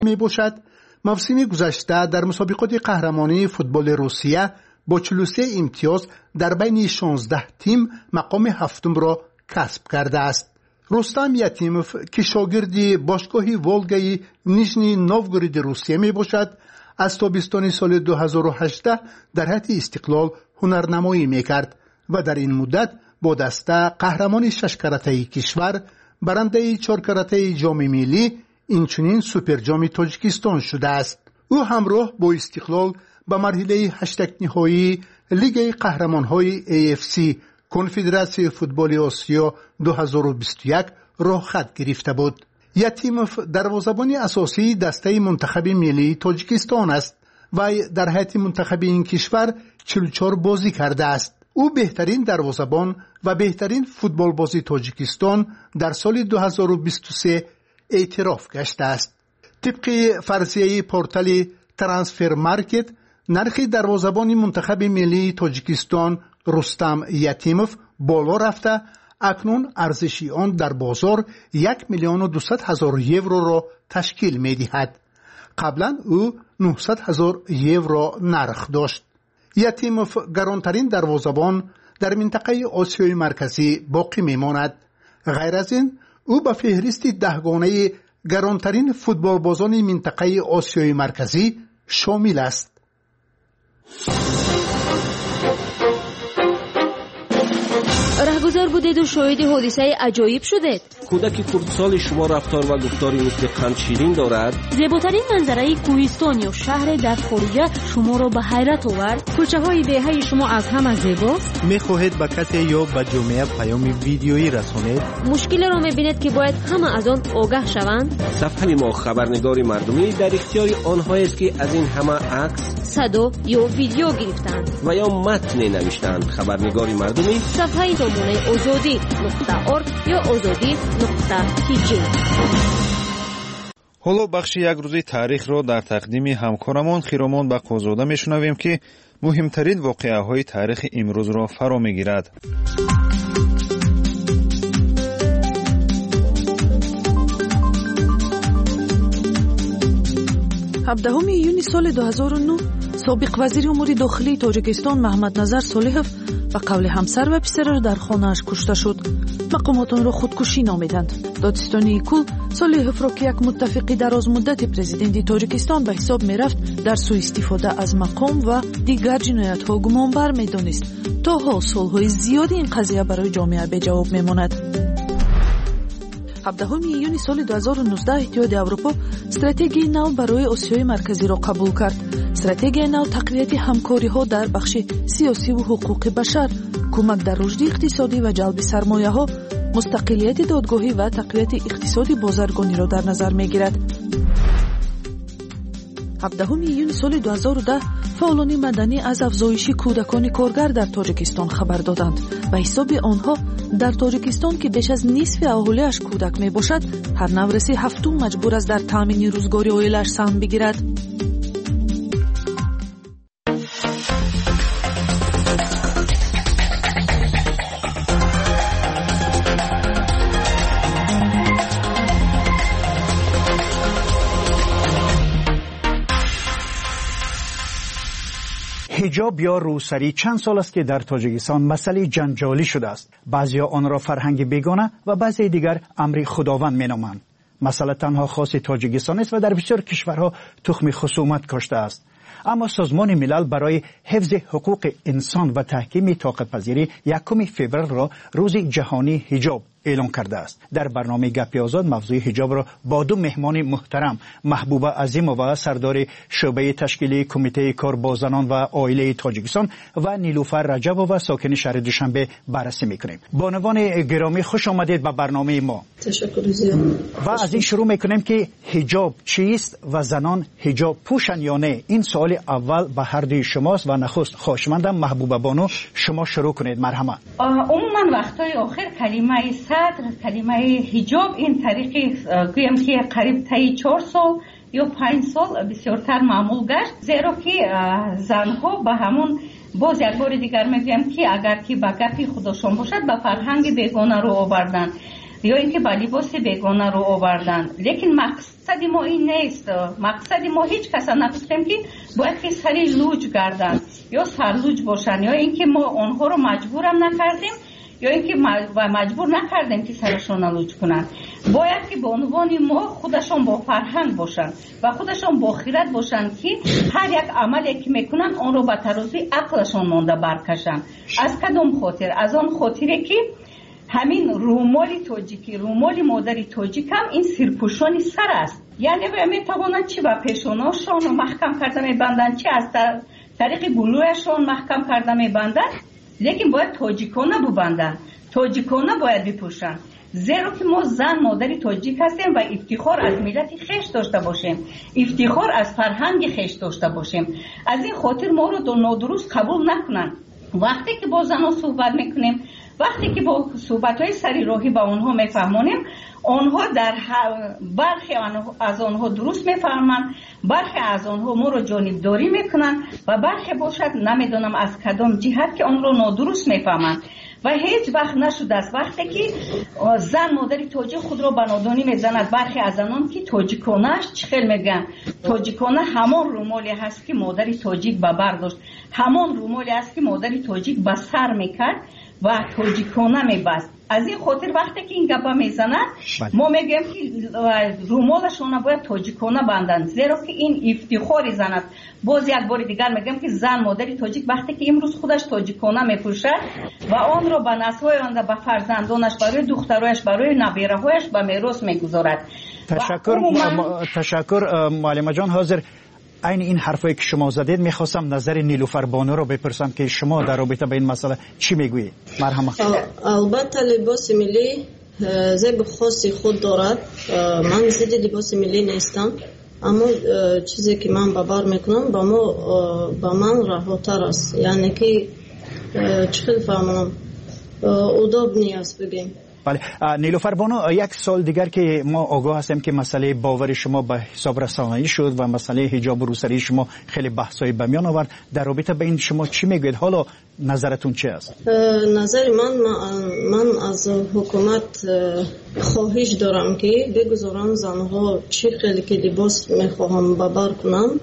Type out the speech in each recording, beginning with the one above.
می باشد. موسم گذشته در مسابقات قهرمانی فوتبال روسیه با 43 امتیاز در بین 16 تیم مقام هفتم را کسب کرده است. رستم یتیموف که شاگرد باشگاه ولگای نیژنی نوگورود روسیه می باشد، از تابستان سال 2018 در حد استقلال هنرنمایی می کرد و در این مدت با دسته قهرمان 6 کرته کشور، برنده 4 کرته جام ملی، اینچنین سوپر جام تاجیکستان شده است. او همراه با استقلال به مرحله 8 نهایی لیگ قهرمان‌های AFC کنفدراسیون فوتبال آسیا 2021 راه خط گرفته بود. یتیموف دروازه‌بان اساسی دسته منتخب ملی تاجیکستان است و در هیئت منتخب این کشور 44 بازی کرده است. او بهترین دروازه‌بان و بهترین فوتبال بازی تاجیکستان در سال 2023 اعتراف گشته است. طبق فرضیه پورتال ترانسفر مارکت، نرخ دروازه‌بان منتخب ملی تاجیکستان رستم یتیموف بالا رفته، اکنون ارزش آن در بازار 1,200,000 یورو را تشکیل می دهد. قبلا او 900,000 یورو نرخ داشت. یتیموف گرانترین دروازه‌بان در منطقه آسیای مرکزی باقی می ماند. غیر از این او به فهرست 10 گانه گرانترین فوتبال بازان منطقه آسیای مرکزی شامل است. رهگذر بودید و شاهد حادثه عجایب شدید. کودک خردسال شما رفتار و گفتاری مثل قند شیرین دارد. زیباترین منظره کوهستان یا شهر در خارج شما را به حیرت آورد. کوچه های دهه شما از همه زیباست. میخواهید به کسی یا به جامعه پیام ویدیویی رسانید؟ مشکل را میبینید که باید همه از آن آگاه شوند. صفحه ما خبرنگار مردمی در اختیار آنهایی است که از این همه عکس، صدا یا ویدیو گرفتند و یا متن نوشتند. خبرنگار مردمی صفحه دامونه azadi.org یا azadi.kg. حالا بخش یک روزی تاریخ را در تقدیم همکارمان خیرامان بقازاده میشنویم که مهمترین واقعه های تاریخ امروز را فرا میگیرد. 17 ایونی سال 2009 سابق وزیر امور داخلی تاجیکستان محمد نظر صالحов به قول همسر و پسرش در خانه‌اش کشته شد. مقامات آن را خودکشی نامیدند. دادستانی کل صالحов را که یک متفق دراز مدت پرزیدنت تاجیکستان به حساب میرفت در سوء استفاده از مقام و دیگر جنایت‌ها گمانبر میدانست. تا حال سالهای زیادی این قضیه برای جامعه به جواب میماند. 17 ایونی سال 2019 اتحادیه اروپا استراتژی نو برای آسیای مرکزی را قبول کرد. استراتژی نو تقویت همکاری‌ها در بخش سیاسی و حقوق بشر، کمک در رشد اقتصادی و جلب سرمایه‌ها، مستقلیت دادگاهی و تقویت اقتصاد بازرگانی را در نظر می‌گیرد. 17 ایونی سال 2010 فعالان مدنی از افزایش کودکان کارگر در تاجیکستان خبر دادند. به حساب آنها در تاجیکستان که بیش از نصف اهالیش کودک می باشد، هر نورسی هفتم مجبور است در تامین روزگاری عائله‌اش سهم بگیرد. حجاب یا روسری چند سال است که در تاجیکستان مسئله جنجالی شده است. بعضیا آن را فرهنگ بیگانه و بعضی دیگر امر خداوند مینامند. مسئله تنها خاص تاجیکستان است و در بسیار کشورها تخم خصومت کاشته است. اما سازمان ملل برای حفظ حقوق انسان و تحکیم طاقت پذیری 1 فوریه را روز جهانی حجاب اعلام کرده است. در برنامه گپی آزاد موضوع حجاب را با دو مهمان محترم، محبوبه عظیمووا سردار شعبه تشکیلی کمیته کار با زنان و عائله تاجیکستان و نیلوفر رجبووا ساکن شهر دوشنبه بررسی میکنیم. بانوان گرامی خوش آمدید به برنامه ما. تشکر زیاد. و از این شروع میکنیم که حجاب چیست و زنان حجاب پوشن یا نه؟ این سوال اول به هر دوی شماست و نخست خواهشمندم محبوبه بانو شما شروع کنید. مرحبا. عموما وقتای آخر کلمه صدر، کلمه حجاب این طریقی گویم که قریب تا 4 سال یا 5 سال بسیارتر معمول گشت، زیرا که زنها به همون باز یک بار دیگر میگویم که اگر که به گپی خودشان باشد به فرهنگ بیگانه رو آوردن یا اینکه با لباس بیگانه رو آوردن. لیکن مقصد ما این نیست. مقصد ما هیچ کس نگفتیم که باید که سری لوچ گردن یا سرلوچ باشن، یا اینکه ما آنها رو مجبورم نکردیم یا اینکه مجبور نکردیم که سرشون لوچ کنن. باید که به عنوان ما خودشون با فرهنگ باشن و خودشون با خیرت باشن که هر یک عملی که میکنن اون رو به ترازوی عقلشون مونده برکشن. از کدام خاطر؟ از آن خاطره که همین رومال تاجیکی، رومال مادری تاجیک هم این سرپوشانی سر است. یعنی میتوانند چی به پیشاناشون محکم کرده میبندن، چی از طریق گلویشون محکم کرده میبندن، لیکن باید تاجیکانه ببندن، تاجیکانه باید بپوشن. زیرا که ما زن مادری تاجیک هستیم و افتخار از ملت خیش داشته باشیم، افتخار از فرهنگ خیش داشته باشیم. از این خاطر ما رو نادرست قبول نکنن. وقتی که با زنها صحبت میکنیم، وقتی که با صحبت‌های سری راهی با آنها میفهمونیم، آنها در برخی از آنها درست میفهمند، برخی از آنها ما رو جانبداری میکنن و برخی باشد نمیدونم از کدام جهت که آن رو نادرست میفهمند. و هیچ وقت نشده است وقتی که زن مادری تاجیک خود را به نادانی میزند. برخی از آنان که تاجیکانه‌اش چخیل میگن، تاجیکانه همان رومالی هست که مادری تاجیک به بر داشت، همان رومالی هست که مادری تاجیک به سر میکرد و تاجیکانه میبست. از این خاطر وقتی که این گپا میزنن ما میگیم که رومالشون باید تاجیکانه بندن، زیرا که این افتخار زن است. باز یک بار دیگر میگم که زن مادری تاجیک وقتی که امروز خودش تاجیکانه میپوشد و آن را به نسل‌های آینده، به فرزندانش، برای دخترایش، برای نبیره‌هایش به میراث میگذارد. تشکر معلمه جان. حاضر این حرفایی که شما زدید میخواستم نظر نیلوفر بانو رو بپرسم که شما در رابطه با این مسئله چی میگویید؟ مرحمت. البته لباس ملی زیب خاصی خود دارد. من ضد لباس ملی نیستم، اما چیزی که من باور میکنم با من رهاتر است. یعنی که چخیل فهمم اداب نیست بگیم. بله نیلوفر بانو، یک سال دیگر که ما آگاه هستیم که مسئله باور شما به حساب رسانه‌ای شد و مسئله حجاب و روسری شما خیلی بحثایی به میان آورد. در رابطه به این شما چی میگوید؟ حالا نظرتون چی است؟ نظر من از حکومت خواهش دارم که بگذارن زنها چی خیلی که لباس میخواهم ببر کنم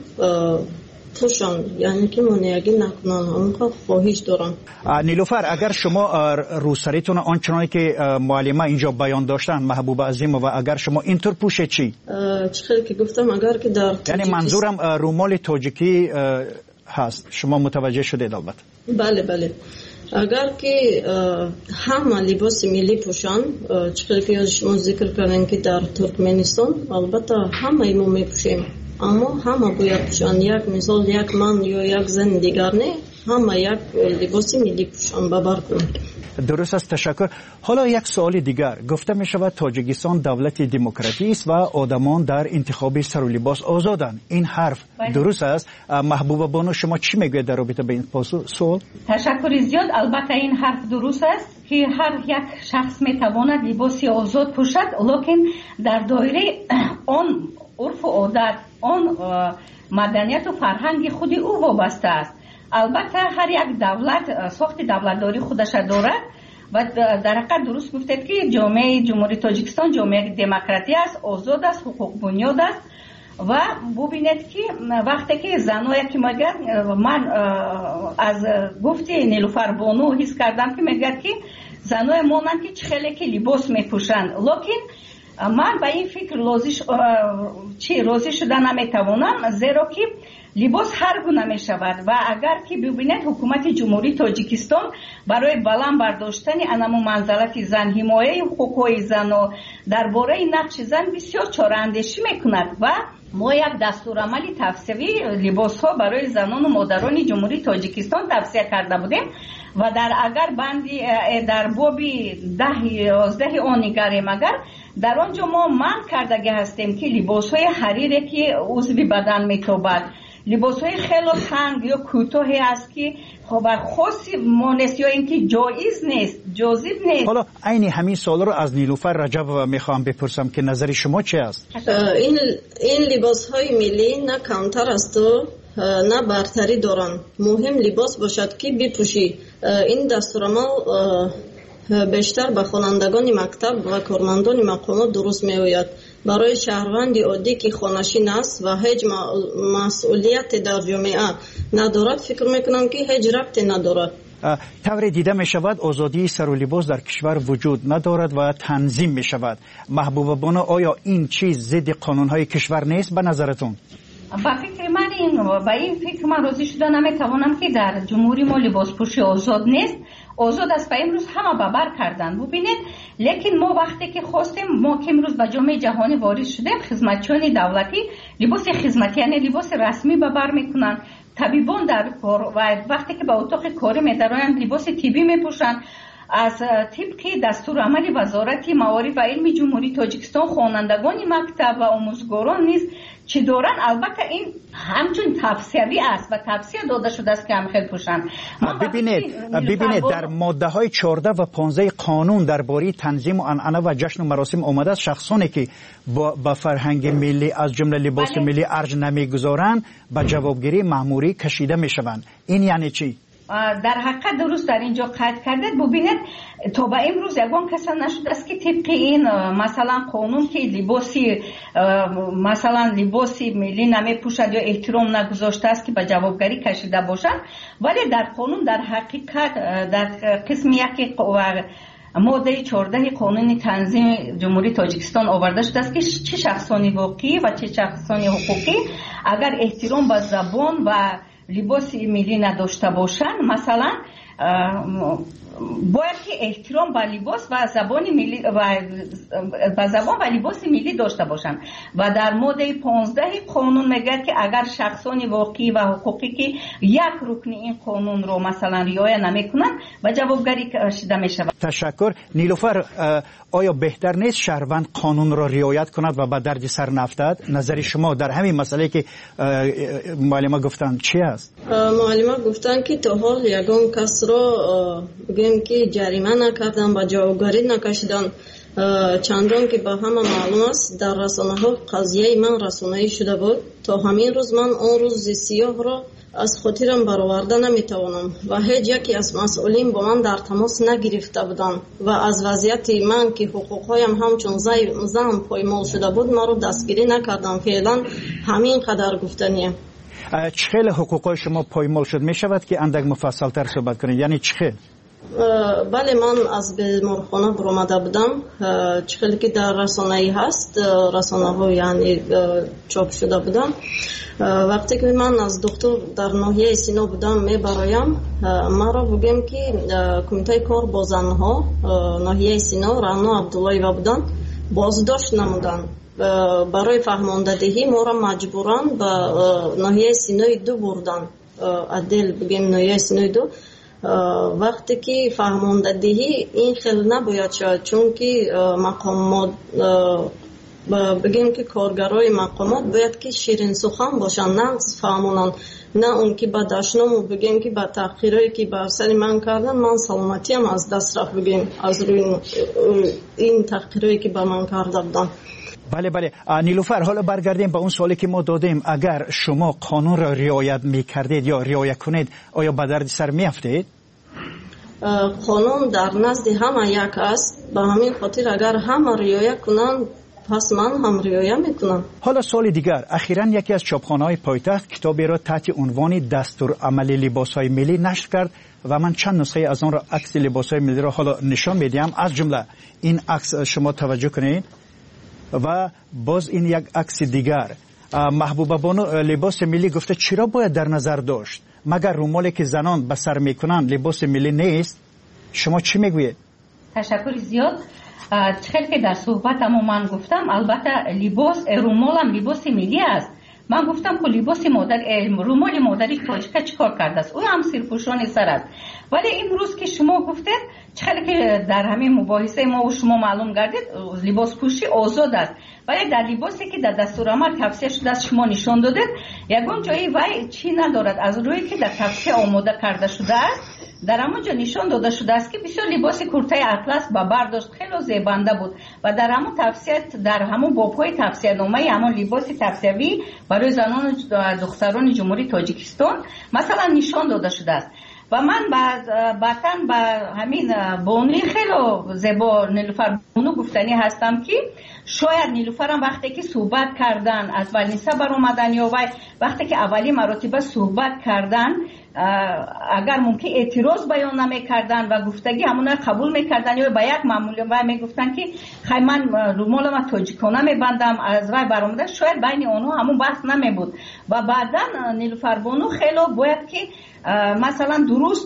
پوشان، یعنی که منیگی نکنن. اونقدر خواهش دارم. نیلوفر، اگر شما روسریتون آنچنانی که معلمه اینجا بیان داشتن محبوب عظیم و اگر شما اینطور پوشه چی؟ چخیلی که گفتم اگر که در یعنی منظورم رومال تاجیکی هست. شما متوجه شدید البته؟ بله. اگر که همه لباس ملی پوشن، چخیلی که شما ذکر کردن که در ترکمنستان البته همه ما میپوشیم، اما همه باید پوشن. یک مثال یک من یا یک زن دیگر نه، همه یک لباس ملی پوشن ببر کنن. درست است، تشکر. حالا یک سوال دیگر. گفته می شود تاجیکستان دولت دموکراتی است و آدمان در انتخاب سر و لباس آزادند. این حرف درست است؟ محبوبه بانو شما چی میگوید در رابطه با این سوال؟ تشکر زیاد. البته این حرف درست است که هر یک شخص میتواند لباسی آزاد پوشد، لکن در دایره آن عرف و عادت، آن مدنیت و فرهنگ خود او وابسته است. البته هر یک دولت ساخت دولتداری خودش دارد و در حقیقت درست گفتید که جامعه جمهوری تاجیکستان جامعه دموکراتی است، آزاد است، حقوق بنیاد است. و ببینید که وقتی که زنایی که میگن، من از گفتی نیلوفر بانو حس کردم که میگن که زنای مانند که خیلی که لباس میپوشند، لکن من به این فکر راضی شدن نمیتوانم، زیرا که لباس هر گونه می شود و اگر که ببینید حکومت جمهوری تاجیکستان برای بلند برداشتن انمو منزلت زن، حمایه حقوق زن و درباره نقش زن بسیار چاره‌اندیشی میکند و ما یک دستورالعمل توصیوی لباس ها برای زنان و مادران جمهوری تاجیکستان توصیه کرده بودیم و در اگر بندی در بابی 10-11 آن نگریم، اگر در آنجا ما من کردگی هستیم که لباس های حریری که عضوی بدن میتابد، لباس های خیلی تنگ یا کوتاهی است که خاصی مانست یا اینکه جایز نیست، جاذب نیست. حالا عین همین سوال رو از نیلوفر رجب میخوام بپرسم که نظر شما چی است؟ این لباس های ملی نه کمتر است و نه برتری دارن. مهم لباس باشد که بپوشی. این دستورالعمل بیشتر به خوانندگان مکتب و کارمندان مقامات درست میآید. برای شهروند عادی که خانشین است و هیچ مسئولیت در جامعه ندارد فکر میکنم که هیچ ربطی ندارد. طور دیده می شود آزادی سر و لباس در کشور وجود ندارد و تنظیم می شود. محبوبه بانو، آیا این چیز ضد قانون های کشور نیست به نظرتون؟ با فکر من با این فکر من راضی شده نمیتوانم که در جمهوری ما لباس پوشی آزاد نیست. آزاد است و امروز همه ببر کردن. ببینید لیکن ما وقتی که خواستیم، ما که امروز به جامعه جهانی وارد شدیم، خدمتچیان دولتی لباس خدمتی یعنی لباس رسمی ببر میکنن. طبیبان در کار و وقتی که به اتاق کاری می‌درآیند لباس طبی میپوشند. از طبق دستور عمل وزارت معارف و علم جمهوری تاجیکستان خوانندگان مکتب و آموزگاران نیز چی دارن. البته این همچون توصیوی است و توصیه داده شده است که هم خیلی پوشند. ببینید در ماده های 14 و 15 قانون درباره تنظیم و عنعنه و جشن و مراسم آمده است شخصانی که با فرهنگ ملی از جمله لباس ملی ارج نمیگذارند به جوابگیری مأموری کشیده میشوند. این یعنی چی؟ در حقیقت درست در اینجا قید کردید. ببینید تا به امروز یگان کس نشده است که طبق این مثلا قانون که لباسی ملی نمیپوشد یا احترام نگذاشته است که به جوابگری کشیده باشد. ولی در قانون در حقیقت در قسم یک ماده 14 قانون تنظیم جمهوری تاجیکستان آورده شده است که چه شخصانی واقعی و چه شخصانی حقوقی اگر احترام به زبان و لباس ملی نداشته باشند، مثلا باید که احترام به لباس و زبان ملی و زبان و لباس ملی داشته باشند. و در ماده 15 قانون میگه که اگر شخصانی واقعی و حقوقی که یک رکن این قانون رو مثلا رعایت نمیکنند و جوابگری کشیده میشود. تشکر. نیلوفر، آیا بهتر نیست شهروند قانون را رعایت کند و به درد سر نفتد؟ نظر شما در همین مسئله که معلمه گفتن چی است؟ معلمه گفتن که تا حال یگان کس را بگیم که جریمه نکردن و جوابگری نکشیدن. چندان که به همه معلوم است در رسانه ها قضیه من رسانه‌ای شده بود. تا همین روز من اون روز سیاه را از خاطرم برآورده نمیتوانم و هیچ یکی از مسئولین با من در تماس نگرفته بودند و از وضعیت من که حقوقهایم همچون زن پایمال شده بود ما رو دستگیری نکردم. فعلا همین قدر گفتنیه. چخیل حقوقهای شما پایمال شد؟ می شود که اندک مفصل تر صحبت کنید؟ یعنی چخیل؟ بله، من از بیمارخانه برآمده بودم. چخیلی که در رسانه‌ای هست، رسانه ها یعنی چاپ شده بودم. وقتی که من از دکتر در ناحیه سینا بودم میبرایم، ما را بگیم که کمیته کار با زنها ناحیه سینا رانا عبداللهیوه بودن، بازداشت نمودن. برای فهماندهی ما را مجبوران به ناحیه سینای 2 بردن. عدل بگیم ناحیه سینای 2. وقتی که فهماندهی این خیلی نباید شد، چون که مقامات بگیم که کارگرای مقامات باید که شیرین سخن باشن، نه فهمونن، نه اون که با دشنامو بگیم که با تحقیرایی که بر سر من کردن من سلامتیم از دست رفت، بگیم از روی این تحقیرایی که با من کرده بودن. بله. نیلوفر، حالا برگردیم به اون سوالی که ما دادیم. اگر شما قانون را رعایت میکردید یا رعایت کنید، آیا به درد سر میافتید؟ قانون در نزد همه یک است، به همین خاطر اگر همه رعایت کنند پس من هم رعایت میکنم. حالا سوال دیگر، اخیراً یکی از چاپخانه‌های پایتخت کتابی را تحت عنوان دستور عملی لباس‌های ملی نشر کرد و من چند نسخه از آن را عکس لباس‌های ملی را حالا نشان میدم. از جمله این عکس شما توجه کنید و باز این یک عکس دیگر. محبوبه بانو لباس ملی گفته چرا باید در نظر داشت؟ مگر رومالی که زنان به سر میکنند لباس ملی نیست؟ شما چی میگویید؟ تشکر زیاد. خیلی که در صحبتم من گفتم البته لباس رومالم لباس ملی است. من گفتم که لباس رومال مادری تاجیکا چیکار کرده است؟ اون هم سرپوشان سر است. ولی امروز که شما گفتید خیلی که در همین مباحثه ما و شما معلوم گردید لباس پوشی آزاد است، ولی در لباسی که در دستورالعمل توصیه شده است شما نشان دادید یگان جایی وای چی ندارد. از روی که در توصیه آماده کرده شده است در همونجا نشان داده شده است که بسیار لباس کرته اطلس با برداشت خیلی زیبنده بود و در همون توصیه در همون بابهای توصیه نامه همون لباس توصیوی برای زنان و دختران جمهوری تاجیکستان مثلا نشان داده شده است. و من بعداً با همین بونی خیلی زیبا نیلوفر بونو گفتنی هستم که شاید نیلوفرم وقتی که صحبت کردن از ولنیسا بر اومدن یا وقتی که اولی مراتبه صحبت کردن اگر ممکن اعتراض بیان نمیکردن و گفتگی همون قبول میکردن یا با یک معمولی و میگفتن که خیلی من رومال ما تاجیکانه میبندم از وای برآمده، شاید بین اونها همون بحث نمیبود و بعدا نیلوفر بانو خیلی باید که مثلا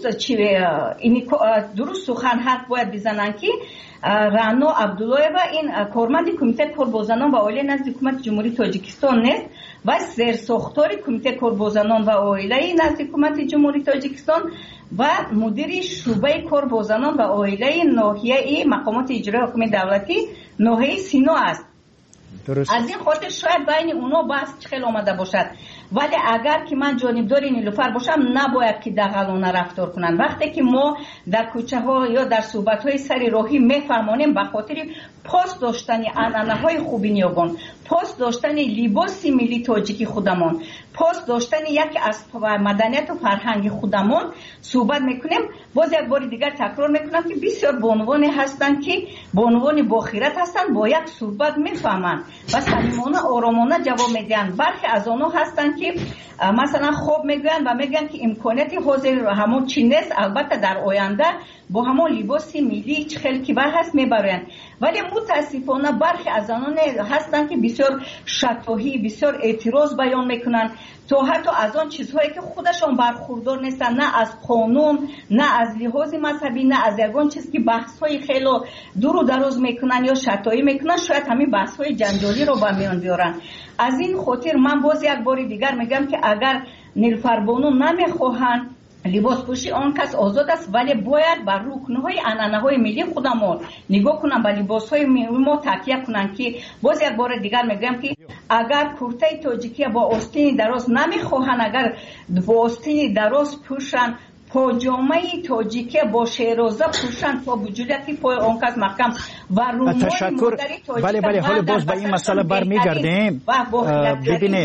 درست سخن حرف باید بزنن که رانو عبدالله و این کارمند کمیته کاربازانان و عائله نزد حکومت جمهوری تاجیکستان نیست و سرساختار کمیته کاربازانان و عائله نزد حکومت جمهوری تاجیکستان و مدیر شعبه کاربازانان و عائله ناحیه مقامات اجرایی حکومت دولتی ناحیه سینا است. درست. از این خاطر شاید بین اونا بحث خیلی آمده باشد، ولی اگر که من جانبدار نیلوفر باشم نباید که دغلانه رفتار کنن. وقتی که ما در کوچه ها یا در صحبت های سر راهی میفرمانیم به خاطر پاس داشتن عنعنه های خوبی نیاگان، پاس داشتن لباس ملی تاجیکی خودمان، پاس داشتن یک از مدنیت و فرهنگ خودمان صحبت میکنیم. باز یک بار دیگر تکرار میکنم که بسیار بانوانی هستن که بانوان باخیرت هستن، با یک صحبت میفهمن و صمیمانه آرامانه جواب میدن. برخی از آنها هستن که مثلا خوب میگن و میگن که امکاناتی حاضر همون چی نیست، البته در آینده با همون لباس ملی چه خیلی کبر هست میبرن، ولی متاسفانه برخی از آنها هستن که بسیار شتاهی بسیار اعتراض بیان میکنن تو حتی از آن چیزهایی که خودشان برخوردار نیستن، نه از قانون نه از لحاظ مذهبی نه از یگان چیز که بحث‌های خیلی دور و دراز میکنن یا شتایی میکنن، شاید همین بحث‌های جنجالی رو با میان بیارن. از این خاطر من باز یک بار دیگر میگم که اگر نیلوفر بانو نمیخواهن لباس پوشی آن کس آزاد است، ولی باید بر رکنهای عنعنه‌های ملی خودمون نگاه کنن، به لباس‌های ملی ما تکیه کنن. که باز یک بار دیگر میگم که اگر کرته تاجیکی با آستین دراز نمیخواهن، اگر با آستین دراز پوشن، پاجامه تاجیکی با شیرازه پوشن تا وجودی پای آن کس محکم و رومال تشکر. بله حالا باز به این مسئله برمیگردیم. ببینید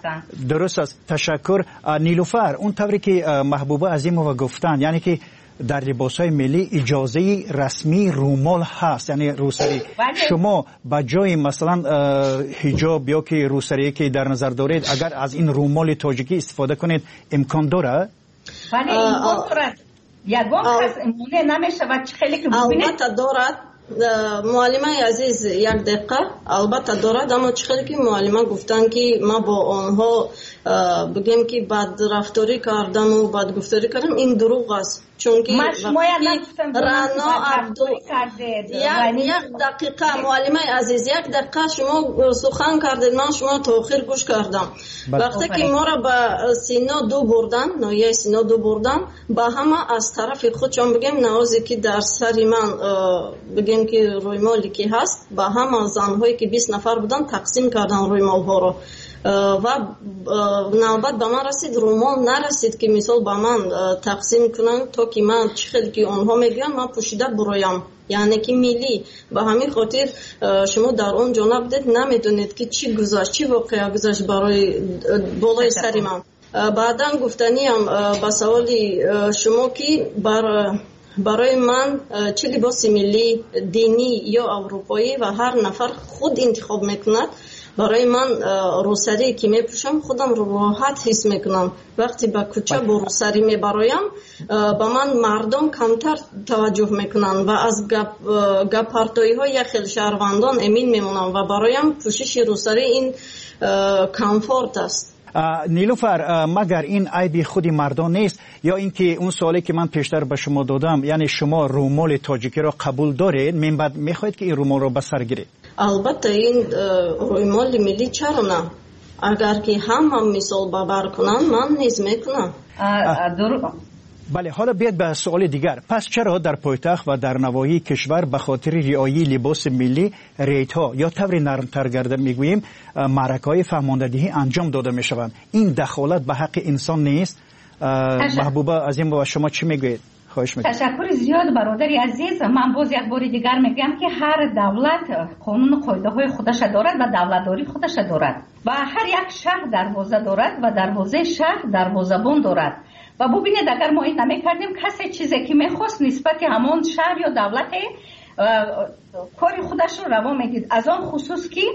درست است. تشکر نیلوفر. اون طوری که محبوبه عظیمова گفتن، یعنی که در لباس‌های ملی اجازه رسمی رومال هست، یعنی روسری. شما با جای مثلا حجاب یا که روسری که در نظر دارید اگر از این رومال تاجیکی استفاده کنید امکان داره؟ ولی امکان دارد. یگان کس امونه نمیشه و خیلی که ببینید البته دارد. معلمه عزیز یک دقیقه البته دارد، اما چخیلی که معلمه گفتن که ما با آنها بگیم که بد رفتاری کردم و بد گفتاری کردم، این دروغ است. چون که رانا عبدو یک دقیقه معلمه عزیز یک دقیقه شما سخن کردید، من شما تاخیر گوش کردم. وقتی که ما را به سینا دو بردن، ناحیه سینا دو بردن، با همه از طرف خودشان بگیم نوازی که در سری من بگیم که رویمالی که هست با همه زنهایی که 20 نفر بودن تقسیم کردن رویمال ها رو و نوبت به من رسید، رومال نرسید که مثال با من تقسیم کنن تا که من چه خیلی که آنها میگن من پوشیده برایم، یعنی که ملی. به همین خاطر شما در اون جا نبودید، نمیدونید که چی گذشت، چی واقعا گذشت برای بالای سری من. بعدا گفتنیم با سوالی شما که برای من چه لباس ملی دینی یا اروپایی و هر نفر خود انتخاب میکند، برای من روسری که میپوشم خودم رو راحت حس میکنم. وقتی به کوچه با روسری میبرایم با من مردم کمتر توجه میکنن و از گپارتایی های خیلی شهروندان امین میمونم و برایم پوشش روسری این کامفورت است. نیلوفر، مگر این عیبی خودی مردان نیست یا اینکه اون سوالی که من پیشتر به شما دادم، یعنی شما رومال تاجیکی را قبول دارید، من بعد میخواید که این رومال را به سر گیرید؟ البته این رومال ملی چرا نه؟ اگر که هم مثال باور کنن من نیز میکنم. بله، حالا بیاید به سوال دیگر. پس چرا در پایتخت و در نواحی کشور به خاطر رعایت لباس ملی ریت‌ها یا طور نرمتر گرده میگوییم معرکه‌های فهماندهی انجام داده میشوند؟ این دخالت به حق انسان نیست؟ محبوبه عظیم و شما چی میگویید؟ خواهش میکنم. تشکر زیاد برادری عزیز. من باز یک بار دیگر میگم که هر دولت قانون قاعده های خودش دارد و دولتداری خودش دارد و هر یک شهر دروازه دارد و دروازه شهر دروازه‌بان دارد و ببینید اگر ما این نمیکردیم کسی چیزی که میخواست نسبت همون شهر یا دولت کاری خودش رو روا میدید. از آن خصوص که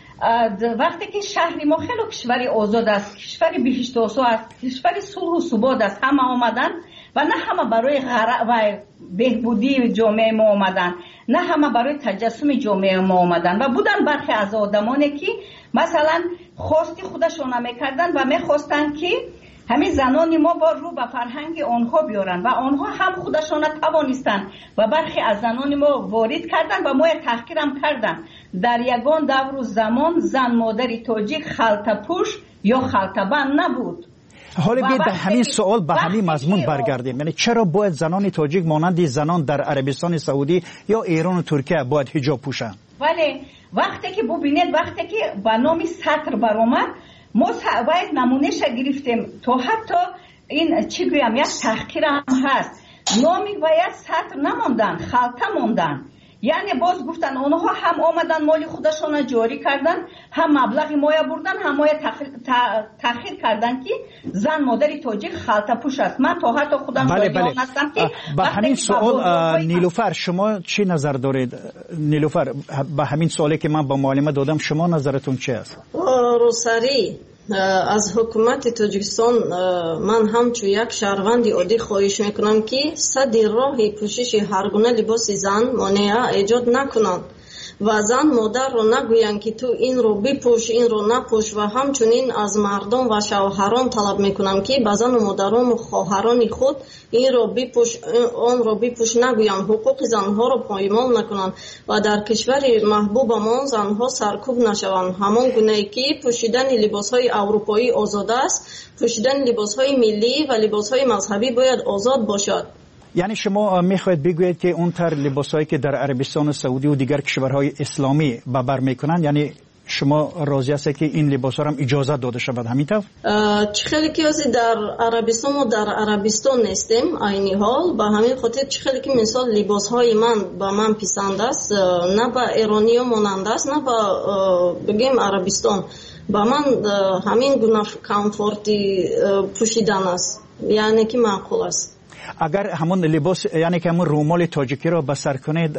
وقتی که شهری ما خیلی کشوری آزاد است، کشوری بهشت آسا است، کشوری صلح و ثبات است، همه آمدن و نه همه برای و بهبودی جامعه ما آمدن، نه همه برای تجسم جامعه ما آمدن و بودن برخی از آدمانی که مثلا خواستی خودشون نمیکردن و میخواستن که همین زنان ما با رو به فرهنگ آنها بیارن و آنها هم خودشان توانستن و برخی از زنان ما وارد کردن و ما تحقیرم کردن. در یگان دور و زمان زن مادری تاجیک خلطه پوش یا خلطه بند نبود. حالا بیاید به همین سوال به همین مضمون برگردیم. یعنی چرا باید زنان تاجیک مانند زنان در عربستان سعودی یا ایران و ترکیه باید حجاب پوشن؟ ولی وقتی که ببینید وقتی که به نام سطر برآمد ما باید نمونهش گرفتیم تا حتی این چی گویم یک تحقیر هم هست. نامی باید سطر نماندن، خلطه ماندن. یعنی باز گفتن اونها هم آمدن مال خودشون جاری کردن، هم مبلغ مایه بردن، هم مایه تأخیر کردن که زن مادری تاجیک خلطه پوش است. من تا حتی خودم دایان هستم که به همین سوال نیلوفر شما چی نظر دارید؟ نیلوفر به همین سوالی که من با معلمه دادم شما نظرتون چی است؟ روسری از حکومت تاجیکستان من همچون یک شهروند عادی خواهش میکنم که صد راه پوشش هر گونه لباس زن مانع ایجاد نکنند و زن مادر رو نگویند که تو این رو بپوش این رو نپوش و همچنین از مردم و شوهران طلب میکنم که به زن و مادران و خواهران خود این رو بپوش آن رو بپوش نگویند، حقوق زنها رو پایمال نکنند و در کشور محبوبمان زنها سرکوب نشوند. همان گونه که پوشیدن لباسهای اروپایی آزاد است، پوشیدن لباسهای ملی و لباسهای مذهبی باید آزاد باشد. یعنی شما میخواید بگویید که اون تر لباسایی که در عربستان سعودی و دیگر کشورهای اسلامی بر میکنن، یعنی شما راضی هستید که این لباسا هم اجازه داده شود همینطور؟ خیلی که در عربستان و در عربستان نیستیم عینی حال، به همین خاطر خیلی که مثال لباسهای من به من پسند است، نه به ایرانی ها مانند است نه به بگیم عربستان. به من همین گونه کامفورتی پوشیدن است، یعنی که معقول است. اگر همون لباس یعنی که همون رومال تاجیکی را به سر کنید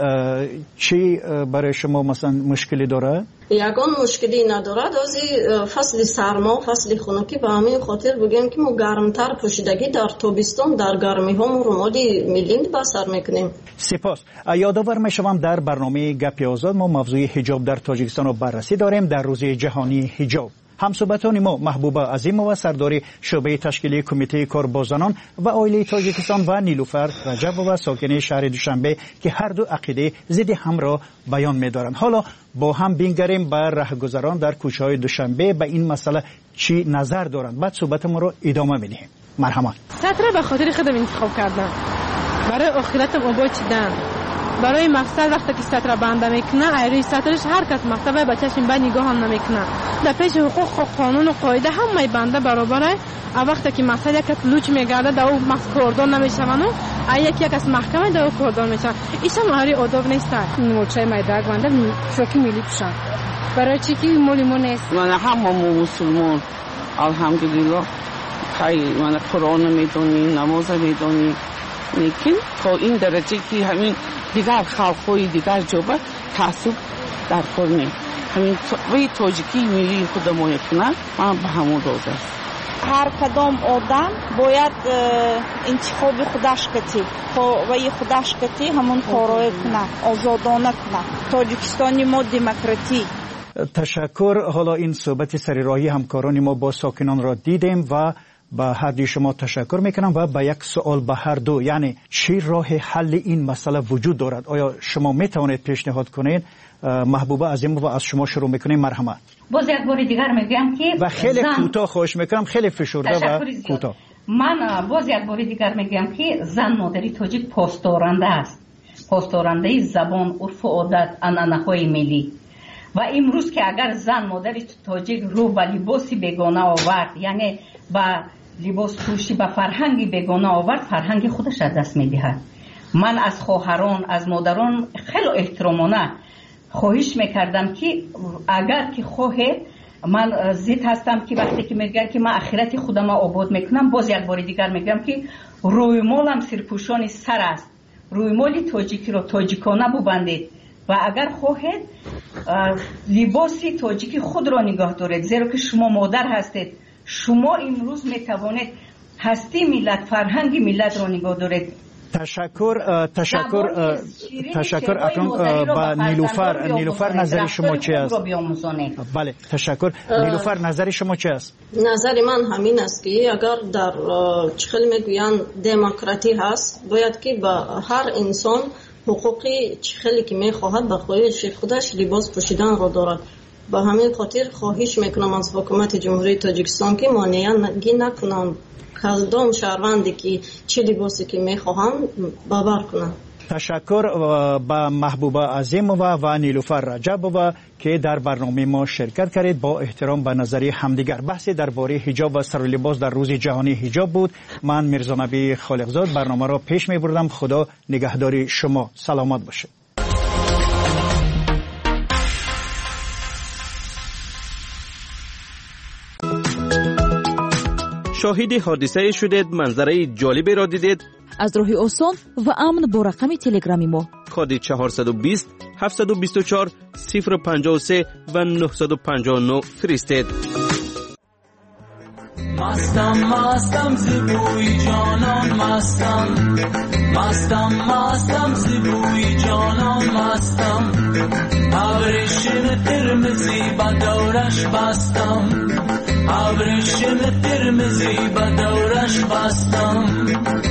چی برای شما مثلا مشکلی داره؟ یگان مشکلی ندارد. از فصل سرما فصل خنکی به همین خاطر بگیم که ما گرمتر پوشیدگی در تابستان در گرمی ها رومالی میلیند به سر میکنیم. سپاس. یادآور میشوم در برنامه گپ آزاد ما موضوع حجاب در تاجیکستان رو بررسی داریم در روز جهانی حجاب. همصحبتان ما محبوبه عظیمова سردار شعبه تشکیلی کمیته کار با زنان و عائله تاجیکستان و نیلوفر رجبova ساکن شهر دوشنبه که هر دو عقیده ضد هم را بیان می‌دارند. حالا با هم بنگریم بر راهگذران در کوچه‌های دوشنبه به این مسئله چی نظر دارند. بعد صحبتمون رو ادامه می‌دهیم. مرحمت. سطر به خاطر خودم انتخاب کردم. برای آخرتم آباد چیدم. برای مقصد وقتی که سطر بنده میکنه ایروی سطرش هر کس مقصد به چشم به نگاه هم نمیکنه. در پیش حقوق قانون و قاعده همه بنده برابره. وقتی که مقصد یک کس لوچ میگرده در او مقصد کردان نمیشوند و یک از محکمه در او کردان میشوند. ایش هم هری آداب نیست. موچه مایدرگ بنده شوکی میلی پوشن. برای چی که مولیمون نیست؟ من همه مسلمان الحمدلله خیلی من قرآن میدونی نماز میدونی لیکن تا این درجه که همین دیگر خلقهای دیگر جوبه تعصب در کنیم همین وی تاجیکی ملی خود ما کنه من به همون روز است. هر کدام آدم باید انتخاب خودش کتی وی خودش کتی همون کارای کنه آزادانه کنه. تاجیکستانی ما دموکراتی. تشکر. حالا این صحبت سریراهی همکاران ما با ساکنان را دیدیم و با هر دوی شما تشکر میکنم و با یک سوال به هر دو، یعنی چی راه حل این مسئله وجود دارد؟ آیا شما میتوانید پیشنهاد کنید؟ محبوبه عظیمova از شما شروع میکنیم. مرحمت. باز یک بار دیگر میگم که و خیلی کوتاه خواهش میکنم، خیلی فشرده و کوتاه. من باز یک بار دیگر میگم که زن مادری تاجیک پاسدارنده است، پاسدارنده زبان، عرف و عادت، عنعنه‌های ملی. و امروز که اگر زن مادری تاجیک رو به لباسی بیگانه آورد، یعنی با لباس پوشی به فرهنگی بیگانه آورد، فرهنگ خودش از دست میدهد. من از خواهران از مادران خیلی احترامانه خواهش میکردم که اگر که خواهید من ضد هستم که وقتی که میگن که من آخرت خودم آباد میکنم، باز یک بار دیگر میگم که روی مالم سرپوشان سر است. روی مال تاجیکی رو تاجیکانه ببندید و اگر خواهید لباسی تاجیکی خود را نگاه دارید، زیرا که شما مادر هستید. شما امروز میتوانید هستی ملت، فرهنگ ملت را نگاه دارید. تشکر اکنون با نیلوفر نظر شما چی است؟ بله تشکر. نیلوفر نظر شما چی است؟ نظر من همین است که اگر در چخل میگویند دموکراتی هست، باید که با هر انسان حقوقی چخلی که میخواهد به خودش لباس پوشیدن را دارد. با همین خاطر خواهش میکنم از حکومت جمهوری تاجیکستان که مانعی نکنند کدام شهروندی که چه لباسی که میخواهند باور کنند. تشکر با محبوبه عظیمووا و نیلوفر رجبووا که در برنامه ما شرکت کردید. با احترام به نظری همدیگر بحث درباره حجاب و سر و لباس در روز جهانی حجاب بود. من میرزا نبی خالقزاد برنامه را پیش میبردم. خدا نگهداری شما. سلامت باشید. شاهد حادثه شدید، منظره جالبی را دیدید؟ از راه آسان و امن با رقم تلگرامی ما کد 420 724 053 و 959 فرستید. مستم زیبوی جانان مستم زیبوی جانان مستم ابریشم قرمزی با دورش بستم ابریشم قرمزی با دورش بستم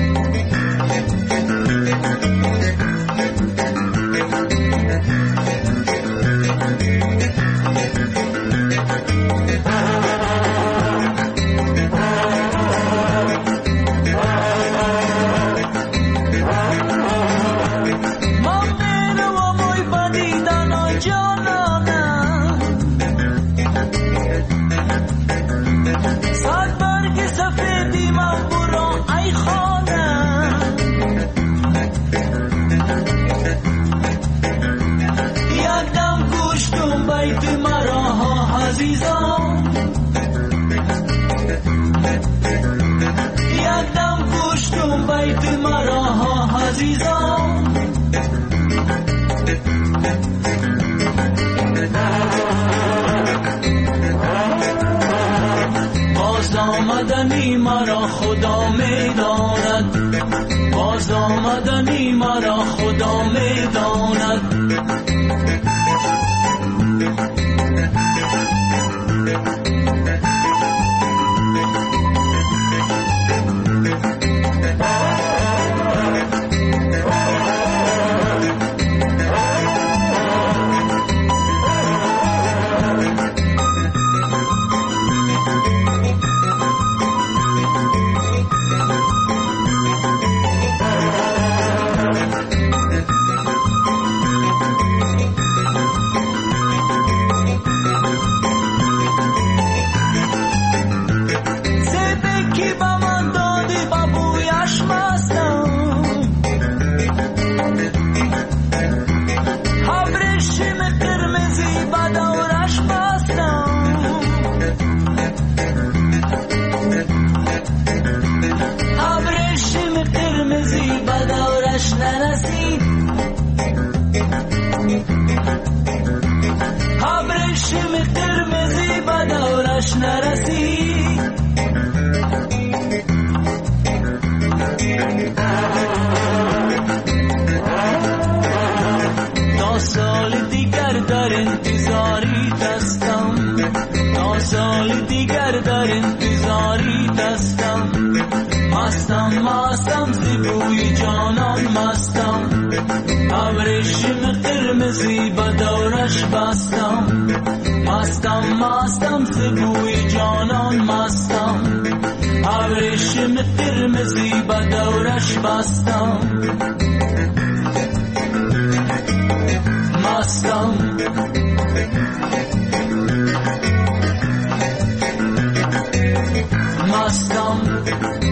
باز آمدنی مرا خدا میداند باز آمدنی مرا خدا میداند مستم زیبوی جانان مستم ابریشم قرمزی با دورش بستم مستم زیبوی جانان مستم ابریشم قرمزی با دورش بستم مستم